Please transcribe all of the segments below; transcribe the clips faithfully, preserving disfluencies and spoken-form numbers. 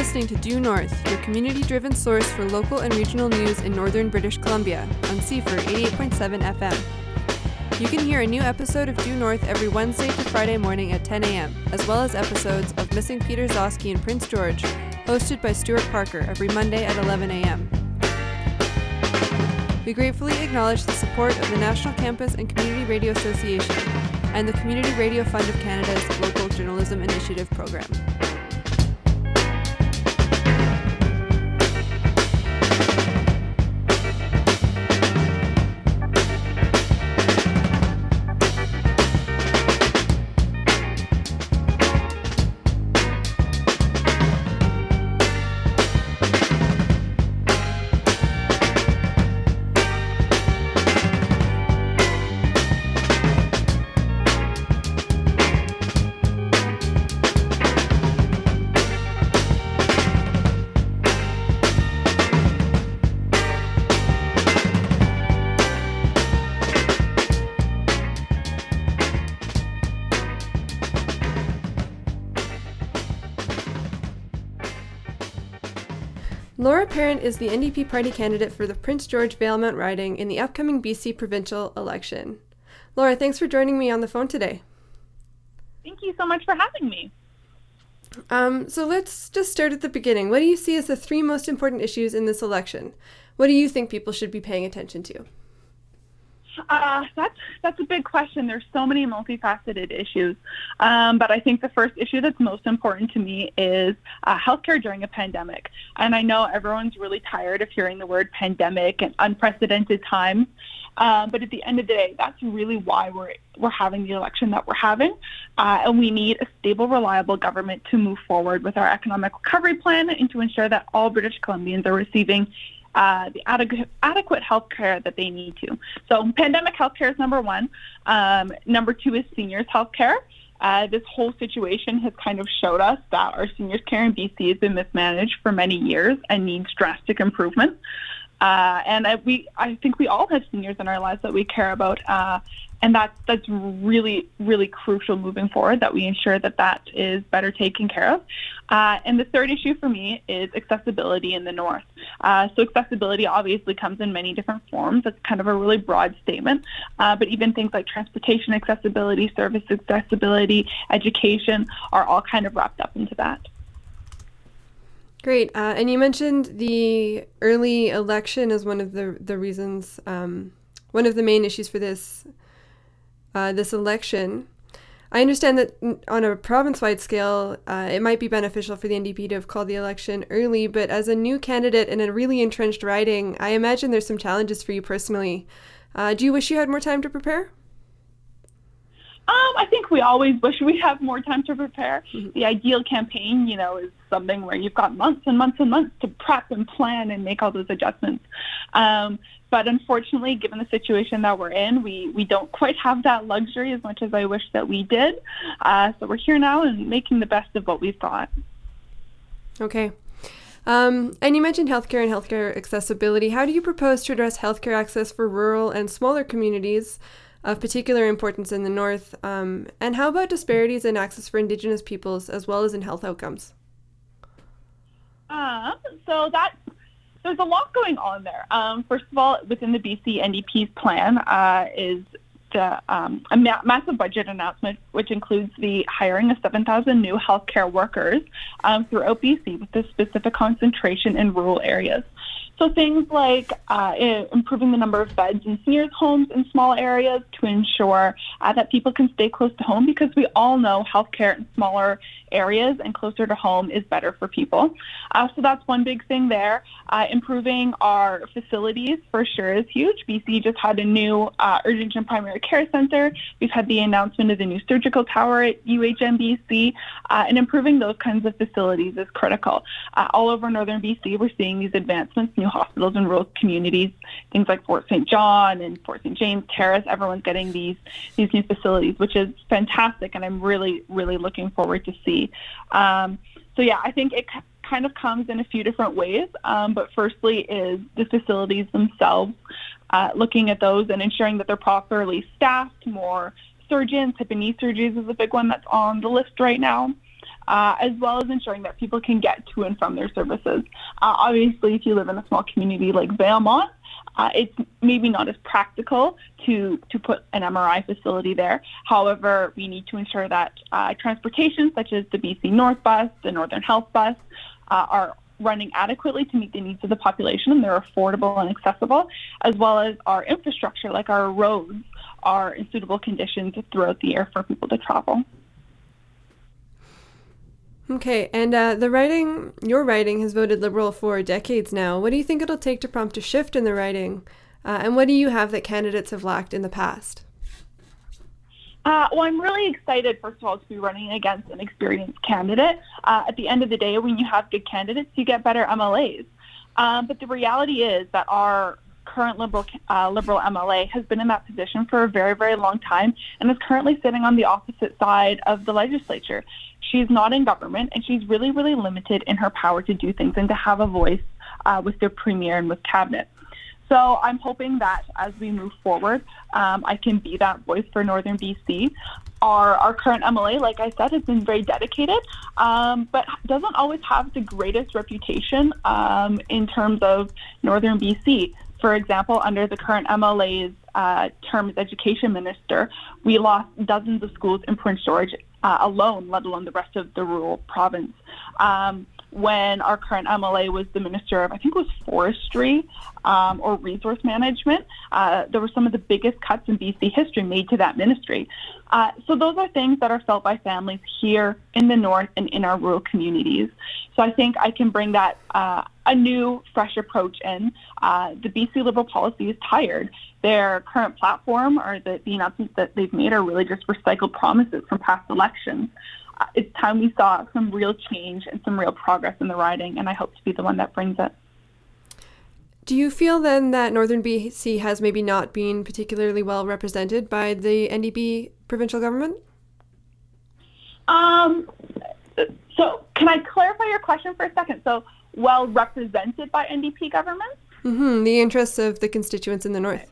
listening to Due North, your community-driven source for local and regional news in northern British Columbia on C F R eighty-eight point seven F M. You can hear a new episode of Due North every Wednesday to Friday morning at ten a.m., as well as episodes of Missing Peter Zosky and Prince George, hosted by Stuart Parker every Monday at eleven a.m. We gratefully acknowledge the support of the National Campus and Community Radio Association and the Community Radio Fund of Canada's Local Journalism Initiative program. Laura Parent is the N D P party candidate for the Prince George Valemount riding in the upcoming B C provincial election. Laura, thanks for joining me on the phone today. Thank you so much for having me. Um, so let's just start at the beginning. What do you see as the three most important issues in this election? What do you think people should be paying attention to? Uh, that's that's a big question. There's so many multifaceted issues. Um, but I think the first issue that's most important to me is uh, healthcare during a pandemic. And I know everyone's really tired of hearing the word pandemic and unprecedented times. Um, but at the end of the day, that's really why we're we're having the election that we're having. Uh, and we need a stable, reliable government to move forward with our economic recovery plan and to ensure that all British Columbians are receiving Uh, the adequate, adequate health care that they need to. So pandemic health care is number one. Um, number two is seniors health care. Uh, this whole situation has kind of showed us that our seniors care in B C has been mismanaged for many years and needs drastic improvement. Uh, and I, we, I think we all have seniors in our lives that we care about. Uh, and that's, that's really, really crucial moving forward, that we ensure that that is better taken care of. Uh, and the third issue for me is accessibility in the North. Uh, so accessibility obviously comes in many different forms. It's kind of a really broad statement. Uh, but even things like transportation accessibility, service accessibility, education are all kind of wrapped up into that. Great. Uh, and you mentioned the early election as one of the the reasons, um, one of the main issues for this uh, this election. I understand that on a province-wide scale, uh, it might be beneficial for the N D P to have called the election early, but as a new candidate in a really entrenched riding, I imagine there's some challenges for you personally. Uh, do you wish you had more time to prepare? Um, I think we always wish we have more time to prepare. Mm-hmm. The ideal campaign, you know, is something where you've got months and months and months to prep and plan and make all those adjustments. Um, but unfortunately, given the situation that we're in, we, we don't quite have that luxury as much as I wish that we did. Uh, so we're here now and making the best of what we've got. Okay. Um, and you mentioned healthcare and healthcare accessibility. How do you propose to address healthcare access for rural and smaller communities of particular importance in the North? Um, and how about disparities in access for Indigenous peoples as well as in health outcomes? Uh, so that there's a lot going on there. Um, first of all, within the B C N D P's plan uh, is the, um, a ma- massive budget announcement, which includes the hiring of seven thousand new healthcare workers um, throughout B C with a specific concentration in rural areas. So things like uh, improving the number of beds in seniors' homes in small areas to ensure uh, that people can stay close to home, because we all know healthcare in smaller areas and closer to home is better for people. Uh, so that's one big thing there. Uh, improving our facilities for sure is huge. B C just had a new uh, urgent and primary care center. We've had the announcement of the new surgical tower at U H M B C, uh, and improving those kinds of facilities is critical. Uh, all over northern B C, we're seeing these advancements, new hospitals in rural communities, things like Fort Saint John and Fort Saint James Terrace. Everyone's getting these these new facilities, which is fantastic, and I'm really, really looking forward to see. Um, so yeah, I think it c- kind of comes in a few different ways, um, but firstly is the facilities themselves, uh, looking at those and ensuring that they're properly staffed. More surgeons, hip and knee surgeries is a big one that's on the list right now. uh, as well as ensuring that people can get to and from their services. Uh, obviously, if you live in a small community like Valemount, uh, it's maybe not as practical to, to put an M R I facility there. However, we need to ensure that uh, transportation, such as the B C North Bus, the Northern Health Bus, uh, are running adequately to meet the needs of the population, and they're affordable and accessible, as well as our infrastructure, like our roads, are in suitable conditions throughout the year for people to travel. Okay, and uh, the riding, your riding has voted Liberal for decades now. What do you think it'll take to prompt a shift in the riding? Uh, and what do you have that candidates have lacked in the past? Uh, well, I'm really excited, first of all, to be running against an experienced candidate. Uh, at the end of the day, when you have good candidates, you get better M L As. Um, but the reality is that our current Liberal uh, Liberal M L A has been in that position for a very, very long time and is currently sitting on the opposite side of the legislature. She's not in government, and she's really, really limited in her power to do things and to have a voice uh, with the Premier and with Cabinet. So I'm hoping that as we move forward, um, I can be that voice for Northern B C. Our, our current M L A, like I said, has been very dedicated, um, but doesn't always have the greatest reputation um, in terms of Northern B C. For example, under the current M L A's uh, term as education minister, we lost dozens of schools in Prince George uh, alone, let alone the rest of the rural province. Um, when our current M L A was the Minister of, I think it was Forestry um, or Resource Management, uh, there were some of the biggest cuts in B C history made to that ministry. Uh, so those are things that are felt by families here in the north and in our rural communities. So I think I can bring that uh, a new, fresh approach in. Uh, the B C Liberal policy is tired. Their current platform or the, the announcements that they've made are really just recycled promises from past elections. Uh, it's time we saw some real change and some real progress in the riding, and I hope to be the one that brings it. Do you feel then that Northern B C has maybe not been particularly well represented by the N D P provincial government? Um, so can I clarify your question for a second? So well represented by N D P government? Mm-hmm, the interests of the constituents in the north.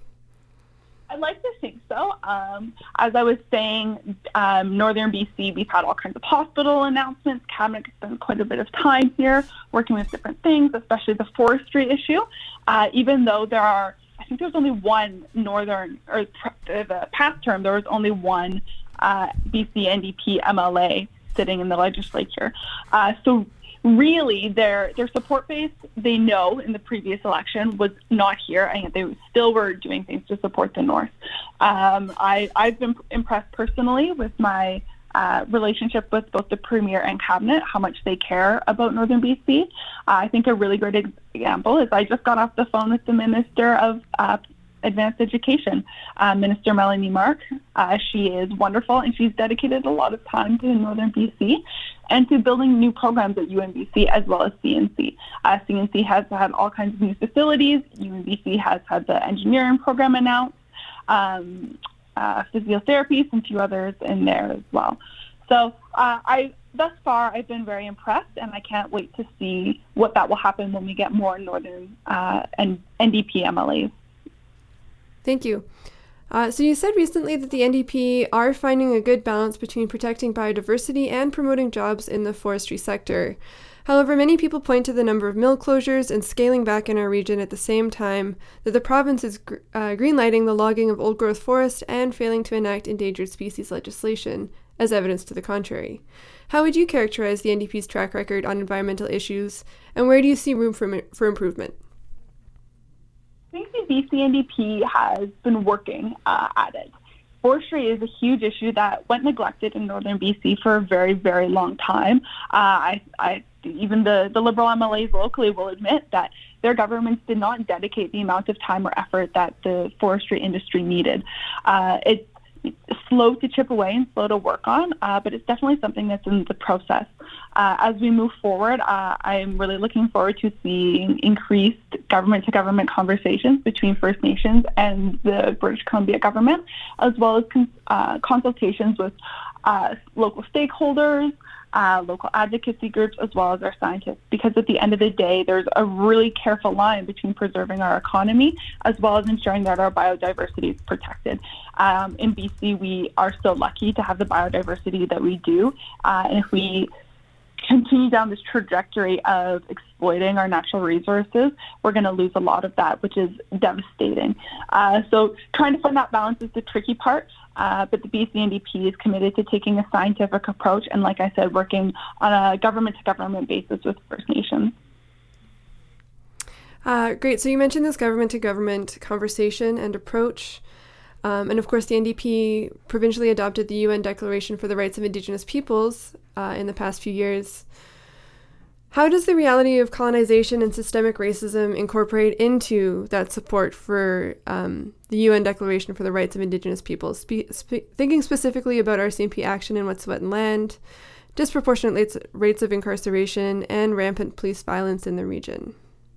I'd like to think so. Um, as I was saying, um, Northern B C, we've had all kinds of hospital announcements. Cabinet has spent quite a bit of time here working with different things, especially the forestry issue. Uh, even though there are, I think there's only one Northern, or the past term, there was only one uh, B C N D P M L A sitting in the legislature. Uh, so really, their their support base, they know in the previous election was not here, and they still were doing things to support the North. Um, I, I've been impressed personally with my uh, relationship with both the Premier and Cabinet, how much they care about Northern B C. Uh, I think a really great example is I just got off the phone with the Minister of uh, Advanced Education, uh, Minister Melanie Mark. Uh, she is wonderful, and she's dedicated a lot of time to Northern B C and to building new programs at U N B C as well as C N C. Uh, C N C has had all kinds of new facilities. U N B C has had the engineering program announced, um, uh, physiotherapy, and a few others in there as well. So uh, I, thus far, I've been very impressed, and I can't wait to see what that will happen when we get more Northern uh, and N D P M L As. Thank you. Uh, so you said recently that the N D P are finding a good balance between protecting biodiversity and promoting jobs in the forestry sector. However, many people point to the number of mill closures and scaling back in our region at the same time that the province is gr- uh, greenlighting the logging of old-growth forest and failing to enact endangered species legislation as evidence to the contrary. How would you characterize the N D P's track record on environmental issues, and where do you see room for, for improvement? I think the B C N D P has been working uh, at it. Forestry is a huge issue that went neglected in Northern B C for a very, very long time. Uh, I, I, even the, the Liberal M L As locally will admit that their governments did not dedicate the amount of time or effort that the forestry industry needed. Uh, it's slow to chip away and slow to work on, uh, but it's definitely something that's in the process. Uh, as we move forward, uh, I'm really looking forward to seeing increased government-to-government conversations between First Nations and the British Columbia government, as well as con- uh, consultations with uh, local stakeholders, uh, local advocacy groups, as well as our scientists, because at the end of the day, there's a really careful line between preserving our economy as well as ensuring that our biodiversity is protected. Um, in B C, we are so lucky to have the biodiversity that we do. Uh, and if we continue down this trajectory of exploiting our natural resources, we're going to lose a lot of that, which is devastating. Uh, so trying to find that balance is the tricky part, uh, but the B C N D P is committed to taking a scientific approach and, like I said, working on a government-to-government basis with First Nations. Uh, great. So you mentioned this government-to-government conversation and approach. Um, and of course, the N D P provincially adopted the U N Declaration for the Rights of Indigenous Peoples uh, in the past few years. How does the reality of colonization and systemic racism incorporate into that support for um, the U N Declaration for the Rights of Indigenous Peoples? Spe- spe- thinking specifically about R C M P action in Wet'suwet'en Land, disproportionate rates, rates of incarceration, and rampant police violence in the region.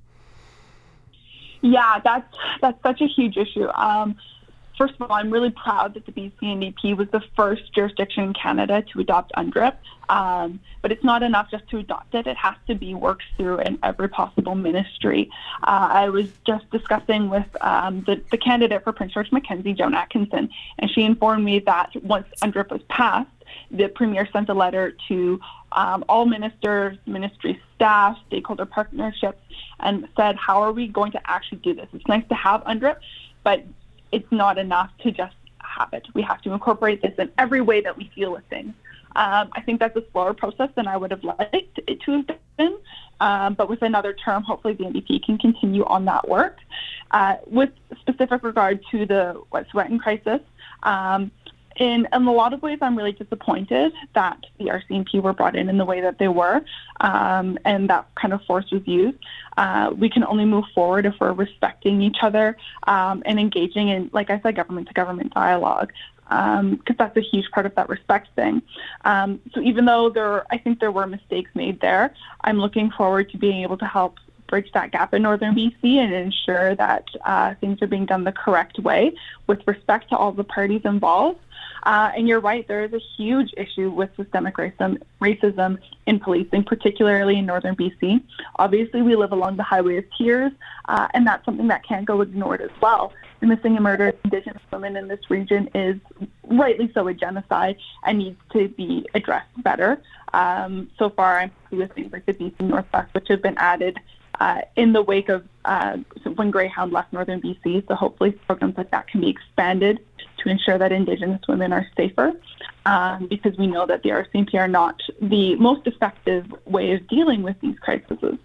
Yeah, that's that's such a huge issue. Um, First of all, I'm really proud that the B C N D P was the first jurisdiction in Canada to adopt U N D R I P, um, but it's not enough just to adopt it. It has to be worked through in every possible ministry. Uh, I was just discussing with um, the, the candidate for Prince George Mackenzie, Joan Atkinson, and she informed me that once U N D R I P was passed, the Premier sent a letter to um, all ministers, ministry staff, stakeholder partnerships, and said, how are we going to actually do this? It's nice to have U N D R I P, but it's not enough to just have it. We have to incorporate this in every way that we deal with things. Um, I think that's a slower process than I would have liked it to have been. Um, but with another term, hopefully the N D P can continue on that work. Uh, with specific regard to the Wet'suwet'en crisis, um, in, in a lot of ways, I'm really disappointed that the R C M P were brought in in the way that they were, um, and that kind of force was used. Uh, we can only move forward if we're respecting each other um, and engaging in, like I said, government-to-government dialogue, because um, that's a huge part of that respect thing. Um, so even though there, I think there were mistakes made there, I'm looking forward to being able to help bridge that gap in northern B C and ensure that uh, things are being done the correct way with respect to all the parties involved. Uh, and you're right, there is a huge issue with systemic racism, racism in policing, particularly in northern B C. Obviously, we live along the highway of tears, uh, and that's something that can't go ignored as well. The missing and murdered Indigenous women in this region is rightly so a genocide and needs to be addressed better. Um, so far, I'm happy with things like the B C Northwest, which have been added Uh, in the wake of uh, when Greyhound left northern B C. So hopefully programs like that can be expanded to ensure that Indigenous women are safer, um, because we know that the R C M P are not the most effective way of dealing with these crises.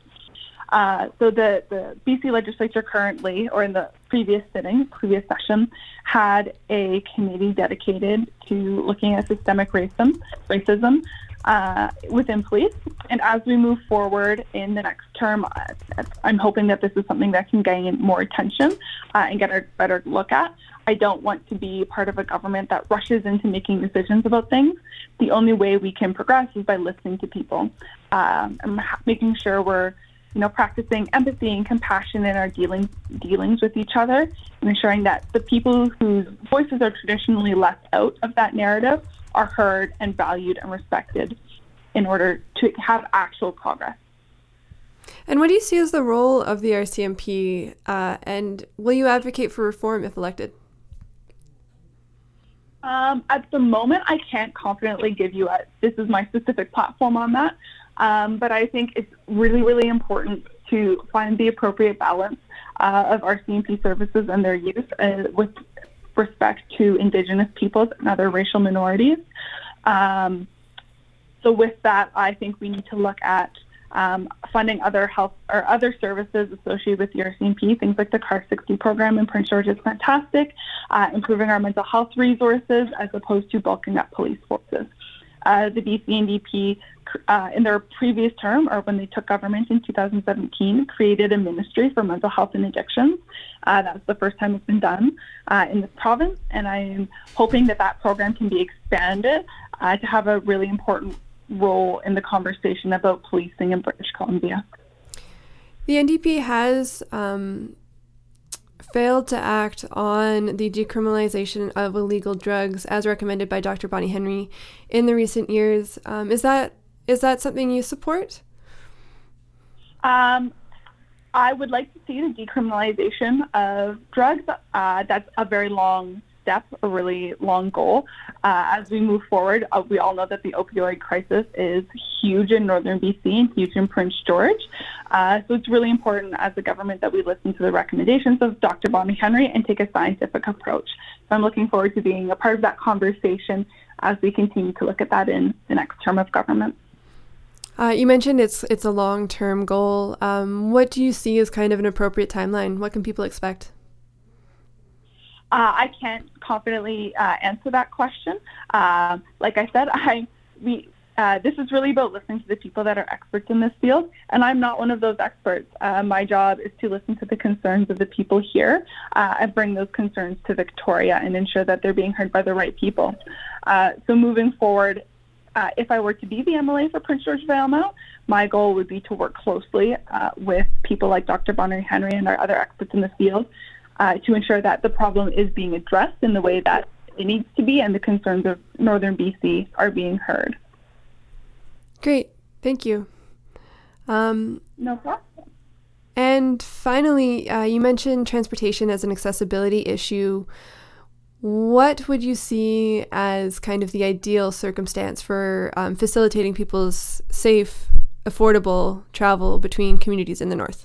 Uh, so the, the B C legislature currently, or in the previous sitting, previous session, had a committee dedicated to looking at systemic racism, racism uh, within police. And as we move forward in the next term, uh, I'm hoping that this is something that can gain more attention uh, and get a better look at. I don't want to be part of a government that rushes into making decisions about things. The only way we can progress is by listening to people um, and making sure we're you know, practicing empathy and compassion in our dealings dealings with each other, and ensuring that the people whose voices are traditionally left out of that narrative are heard and valued and respected in order to have actual progress. And what do you see as the role of the R C M P, uh, and will you advocate for reform if elected? Um, at the moment, I can't confidently give you a, this is my specific platform on that. Um, but I think it's really, really important to find the appropriate balance uh, of R C M P services and their use uh, with respect to Indigenous peoples and other racial minorities. Um, so with that, I think we need to look at um, funding other health or other services associated with the R C M P. Things like the C A R sixty program in Prince George is fantastic, uh, improving our mental health resources as opposed to bulking up police forces. Uh, the B C N D P, uh, in their previous term, or when they took government in two thousand seventeen, created a ministry for mental health and addictions. Uh, that's the first time it's been done uh, in this province, and I'm hoping that that program can be expanded uh, to have a really important role in the conversation about policing in British Columbia. The N D P has um, failed to act on the decriminalization of illegal drugs as recommended by Doctor Bonnie Henry in the recent years. Um, is that is that something you support? Um, I would like to see the decriminalization of drugs. Uh, that's a very long step, a really long goal. Uh, as we move forward, uh, we all know that the opioid crisis is huge in northern B C and huge in Prince George. Uh, so it's really important as a government that we listen to the recommendations of Doctor Bonnie Henry and take a scientific approach. So I'm looking forward to being a part of that conversation as we continue to look at that in the next term of government. Uh, you mentioned it's it's a long-term goal. Um, what do you see as kind of an appropriate timeline? What can people expect? Uh, I can't confidently uh, answer that question. Uh, like I said, I we uh, this is really about listening to the people that are experts in this field, and I'm not one of those experts. Uh, my job is to listen to the concerns of the people here uh, and bring those concerns to Victoria and ensure that they're being heard by the right people. Uh, so moving forward, Uh, if I were to be the M L A for Prince George Valemount, my goal would be to work closely uh, with people like Doctor Bonnie Henry and our other experts in the field uh, to ensure that the problem is being addressed in the way that it needs to be and the concerns of northern B C are being heard. Great. Thank you. Um, no problem. And finally, uh, you mentioned transportation as an accessibility issue. What would you see as kind of the ideal circumstance for um, facilitating people's safe, affordable travel between communities in the north?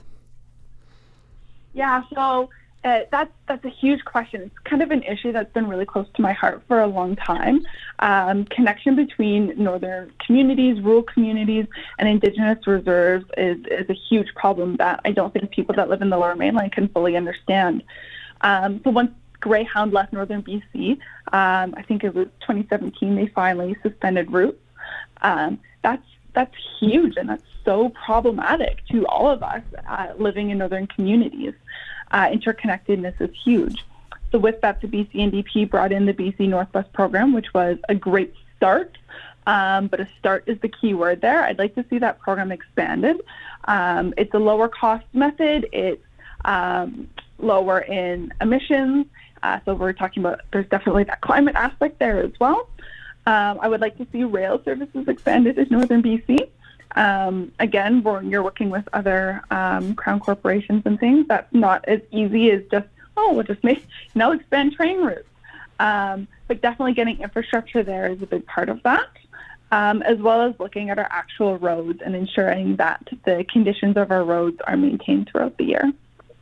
Yeah, so uh, that's that's a huge question. It's kind of an issue that's been really close to my heart for a long time. Um, connection between northern communities, rural communities, and Indigenous reserves is, is a huge problem that I don't think people that live in the Lower Mainland can fully understand. Um, so once Greyhound left northern B C, um, I think it was twenty seventeen, they finally suspended routes. Um, that's that's huge, and that's so problematic to all of us uh, living in northern communities. Uh, interconnectedness is huge. So with that, the B C N D P brought in the B C Northwest program, which was a great start, um, but a start is the key word there. I'd like to see that program expanded. Um, it's a lower cost method. It's um, lower in emissions. Uh, so we're talking about, there's definitely that climate aspect there as well. Um, I would like to see rail services expanded in northern B C. Um, again, when you're working with other um, crown corporations and things, that's not as easy as just, oh, we'll just make, you know, expand train routes. Um, but definitely getting infrastructure there is a big part of that, um, as well as looking at our actual roads and ensuring that the conditions of our roads are maintained throughout the year.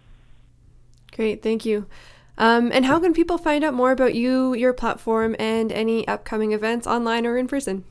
Great, thank you. Um, and how can people find out more about you, your platform, and any upcoming events online or in person?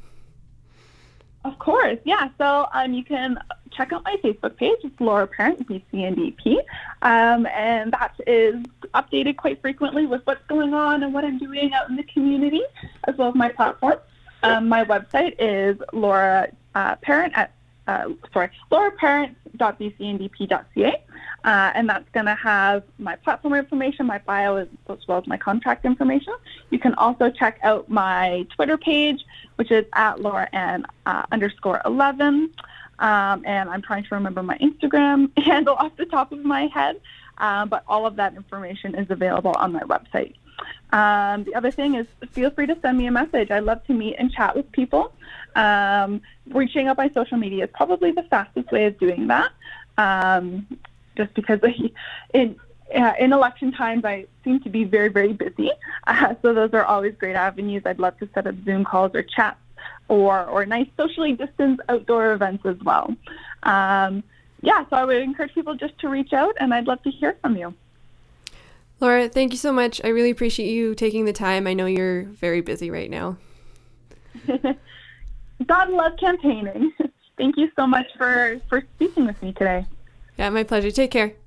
Of course, yeah. So um, you can check out my Facebook page. It's Laura Parent, B C N D P. Um, and that is updated quite frequently with what's going on and what I'm doing out in the community, as well as my platform. Um, my website is Laura uh, Parent at uh, sorry, laura parent dot b c n d p dot c a. Uh, and that's going to have my platform information, my bio, as, as well as my contact information. You can also check out my Twitter page, which is at Laura Ann uh, underscore eleven. Um, and I'm trying to remember my Instagram handle off the top of my head. Um, but all of that information is available on my website. Um, the other thing is feel free to send me a message. I love to meet and chat with people. Um, reaching out by social media is probably the fastest way of doing that. Um, just because in uh, in election times I seem to be very, very busy. Uh, so those are always great avenues. I'd love to set up Zoom calls or chats or, or nice socially distanced outdoor events as well. Um, yeah, so I would encourage people just to reach out, and I'd love to hear from you. Laura, thank you so much. I really appreciate you taking the time. I know you're very busy right now. God love campaigning. Thank you so much for, for speaking with me today. Yeah, my pleasure. Take care.